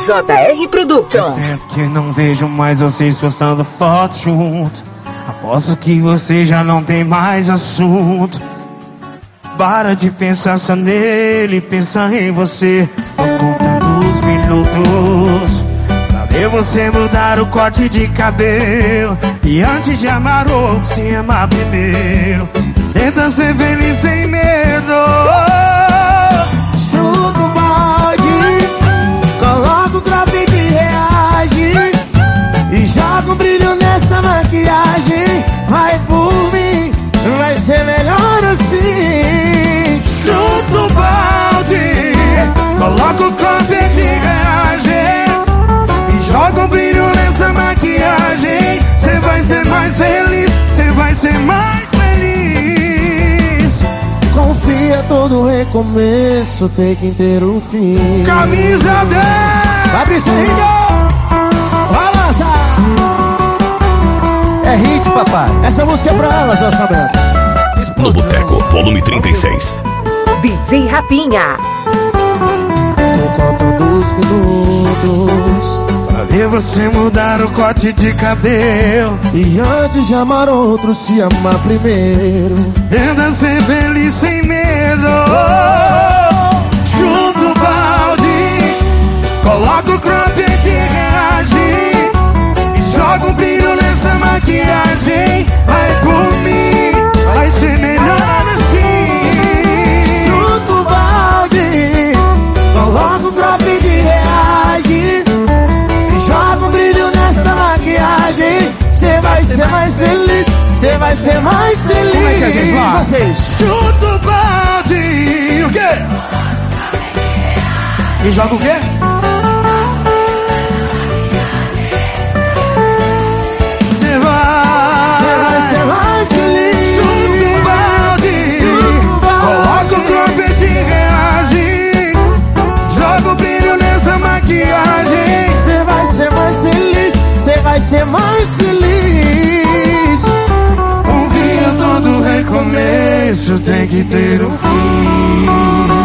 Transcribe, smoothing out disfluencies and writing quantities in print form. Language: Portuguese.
JR Productions. Faz tempo que não vejo mais vocês postando fotos junto. Aposto que você já não tem mais assunto. Para de pensar só nele, pensa em você. Tô contando os minutos pra ver você mudar o corte de cabelo. E antes de amar outro, se amar primeiro. Tenta ser feliz sem medo. Chuta o balde, coloca o crop e reage. E joga um brilho nessa maquiagem. Vai por mim, vai ser melhor assim. Chuta o balde, coloca o crop e reage. E joga um brilho nessa maquiagem. Cê vai ser mais feliz, cê vai ser mais feliz. Confia, todo recomeço tem que ter um fim. Camisa 10, Fabrício Henrique, balança. É hit, papai. Essa música é pra elas, lançamento. No Boteco, volume 36. DJ Rapinha. Tô contando os minutos pra ver você mudar o corte de cabelo. e antes de amar outro, se amar primeiro. Tenta ser feliz sem medo. Chuta o balde, coloca o crop e reage. E joga um brilho nessa maquiagem. Vai por mim, vai ser melhor assim. Chuta o balde, coloca o crop e reage. E joga um brilho nessa maquiagem. Cê vai ser mais feliz, cê vai ser mais feliz. Como é que a gente vai? Vocês. Chuta o balde, o quê? E joga o quê? Cê vai ser mais feliz. Chuta o balde, coloca o crop e reage. Joga o brilho nessa maquiagem. Cê vai ser mais feliz, cê vai ser mais feliz. Confia, todo recomeço tem que ter um fim.